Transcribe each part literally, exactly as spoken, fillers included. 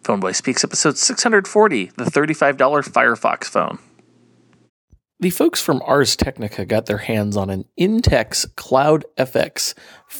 Phoneboy Speaks, episode six hundred forty, the thirty-five dollars Firefox phone. The folks from Ars Technica got their hands on an Intex Cloud F X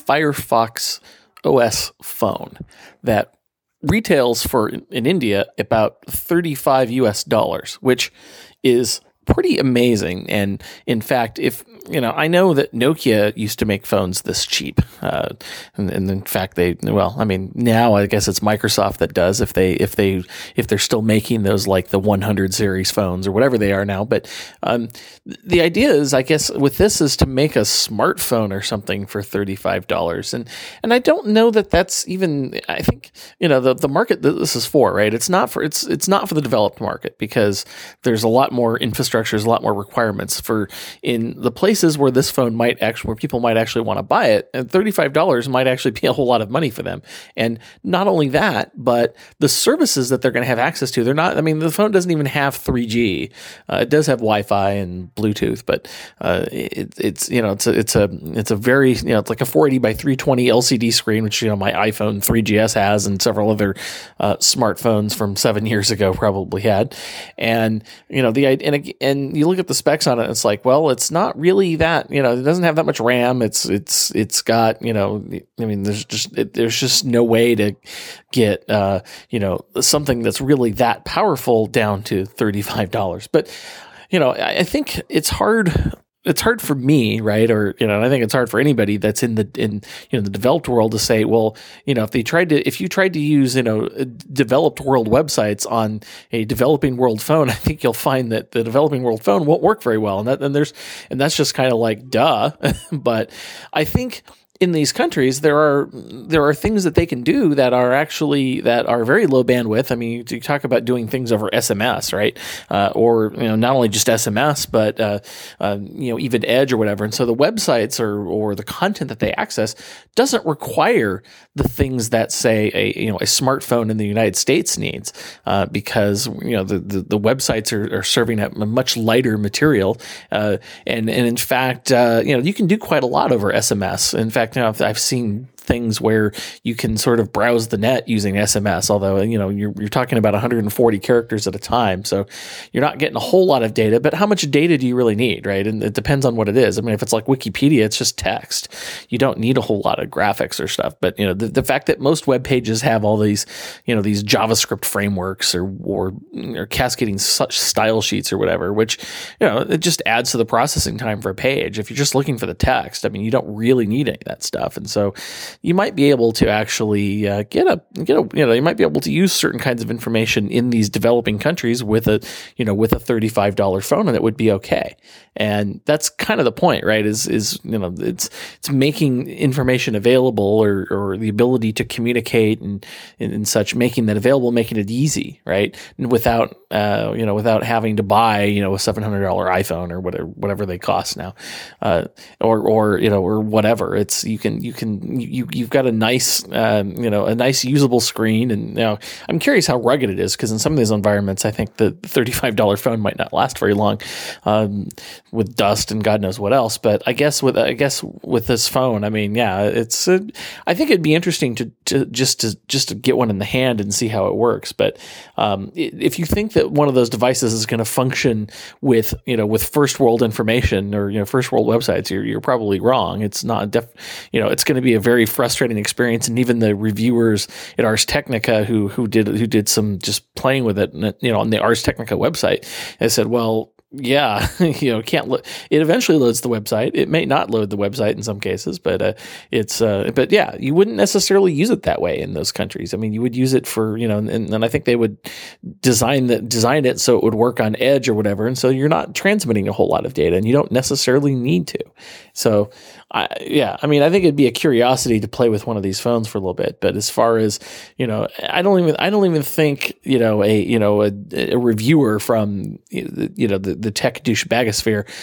Firefox O S phone that retails for, in India, about thirty-five U S dollars, which is pretty amazing. And in fact, if you know, I know that Nokia used to make phones this cheap, uh, and, and in fact, they well, I mean, now I guess it's Microsoft that does if they if they if they're still making those like the one hundred series phones or whatever they are now. But um, the idea is, I guess, with this is to make a smartphone or something for thirty-five dollars, and and I don't know that that's even. I think you know the the market that this is for, right? It's not for it's it's not for the developed market because there's a lot more infrastructure, there's a lot more requirements for in the place. Where this phone might actually, where people might actually want to buy it, and thirty-five dollars might actually be a whole lot of money for them. And not only that, but the services that they're going to have access to, they're not, I mean, the phone doesn't even have three G. Uh, it does have Wi-Fi and Bluetooth, but uh, it, it's, you know, it's a, it's a, it's a very, you know, it's like a four eighty by three twenty L C D screen, which, you know, my iPhone three G S has and several other uh, smartphones from seven years ago probably had. And, you know, the, and, and you look at the specs on it, it's like, well, it's not really that, you know, it doesn't have that much RAM. It's, it's, it's got, you know, I mean, there's just, it, there's just no way to get, uh, you know, something that's really that powerful down to thirty-five dollars. But, you know, I, I think it's hard. It's hard for me, right? Or, you know, and I think it's hard for anybody that's in the, in, you know, the developed world to say, well, you know, if they tried to, if you tried to use, you know, developed world websites on a developing world phone, I think you'll find that the developing world phone won't work very well. And that, and there's, and that's just kind of like, duh. But I think in these countries, there are there are things that they can do that are actually that are very low bandwidth. I mean, you, you talk about doing things over S M S, right? Uh, or you know, not only just S M S, but uh, uh, you know, even Edge or whatever. And so the websites or or the content that they access doesn't require the things that say a you know a smartphone in the United States needs, uh, because you know the the, the websites are, are serving a much lighter material, uh, and and in fact, uh, you know, you can do quite a lot over S M S. In fact. Now, I've seen things where you can sort of browse the net using S M S, although, you know, you're, you're talking about one hundred forty characters at a time. So you're not getting a whole lot of data, but how much data do you really need, right? And it depends on what it is. I mean, if it's like Wikipedia, it's just text. You don't need a whole lot of graphics or stuff. But, you know, the, the fact that most web pages have all these, you know, these JavaScript frameworks or, or, or cascading such style sheets or whatever, which, you know, it just adds to the processing time for a page. If you're just looking for the text, I mean, you don't really need any of that stuff. And so you might be able to actually uh, get a get a you know you might be able to use certain kinds of information in these developing countries with a you know with a thirty-five dollars phone, and it would be okay. And that's kind of the point, right? Is is you know it's it's making information available or or the ability to communicate and and, and such, making that available, making it easy, right? And without uh, you know without having to buy you know a seven hundred dollars iPhone or whatever whatever they cost now, uh, or or you know or whatever. It's you can you can you you've got a nice, um, you know, a nice usable screen. And now I'm curious how rugged it is, because in some of these environments, I think the thirty-five dollars phone might not last very long um, with dust and God knows what else. But I guess with I guess with this phone, I mean, yeah, it's. A, I think it'd be interesting to, to just to just to get one in the hand and see how it works. But um, if you think that one of those devices is going to function with you know with first world information or you know first world websites, you're you're probably wrong. It's not. Def, you know, it's going to be a very frustrating experience, and even the reviewers at Ars Technica who who did who did some just playing with it, you know, on the Ars Technica website, they said, well, yeah, you know, can't lo- it eventually loads the website. It may not load the website in some cases, but uh, it's uh, but yeah, you wouldn't necessarily use it that way in those countries. I mean, you would use it for you know, and, and I think they would design that design it so it would work on Edge or whatever, and so you're not transmitting a whole lot of data, and you don't necessarily need to. So, I, yeah, I mean, I think it'd be a curiosity to play with one of these phones for a little bit. But as far as you know, I don't even I don't even think you know a you know a, a reviewer from you know the the tech douchebagosphere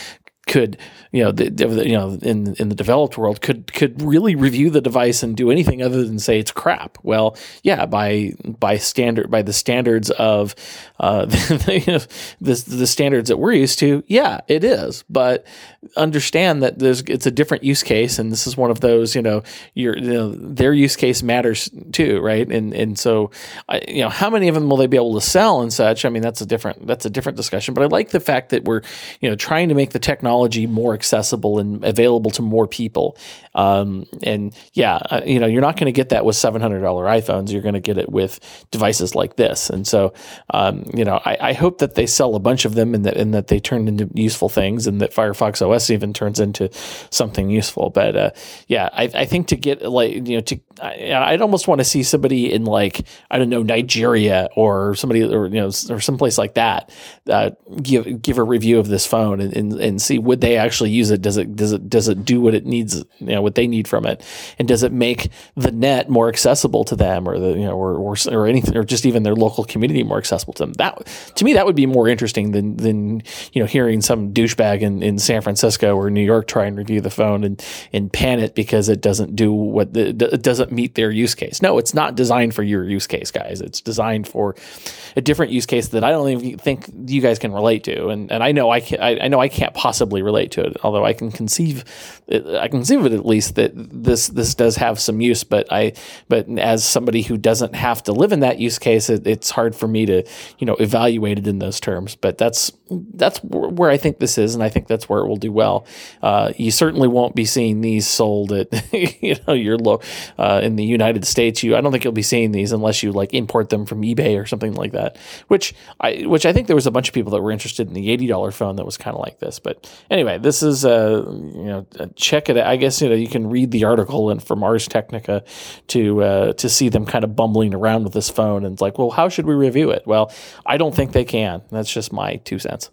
could, you know, the, the, you know, in in the developed world, could could really review the device and do anything other than say it's crap. Well, yeah, by by standard by the standards of uh, the, you know, the the standards that we're used to, yeah, it is. But understand that there's it's a different use case, and this is one of those, you know, your you know, their use case matters too, right? And and so, I, you know, how many of them will they be able to sell and such? I mean, that's a different that's a different discussion. But I like the fact that we're, you know, trying to make the technology more accessible and available to more people. Um, and yeah, uh, you know, you're not going to get that with seven hundred dollars iPhones. You're going to get it with devices like this. And so, um, you know, I, I hope that they sell a bunch of them and that and that they turn into useful things, and that Firefox O S even turns into something useful. But uh, yeah, I, I think to get like, you know, to I, I'd almost want to see somebody in like, I don't know, Nigeria or somebody or, you know, or someplace like that, uh, give give a review of this phone and, and, and see, would they actually use it? Does it does it does it do what it needs, you know, what they need from it? And does it make the net more accessible to them, or the, you know, or or, or anything, or just even their local community more accessible to them? That, to me, that would be more interesting than than you know, hearing some douchebag in, in San Francisco or New York try and review the phone and and pan it because it doesn't do what the, it doesn't meet their use case. No, it's not designed for your use case, guys. It's designed for a different use case that I don't even think you guys can relate to. And and I know I can I, I know I can't possibly relate to it, although I can conceive I can conceive of it at least that this this does have some use. But I but as somebody who doesn't have to live in that use case, it, it's hard for me to, you know, evaluate it in those terms. But that's that's where I think this is, and I think that's where it will do well. Uh, you certainly won't be seeing these sold at you know your low uh, in the United States. You I don't think you'll be seeing these unless you like import them from eBay or something like that. Which I which I think there was a bunch of people that were interested in the eighty dollars phone that was kind of like this. But anyway, this is uh you know check it. I guess you know you can read the article and from Ars Technica to uh, to see them kind of bumbling around with this phone, and it's like, well, how should we review it? Well, I don't think they can. That's just my two cents.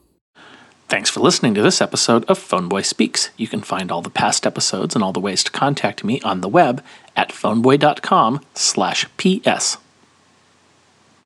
Thanks for listening to this episode of Phoneboy Speaks. You can find all the past episodes and all the ways to contact me on the web at phoneboy dot com slash P S.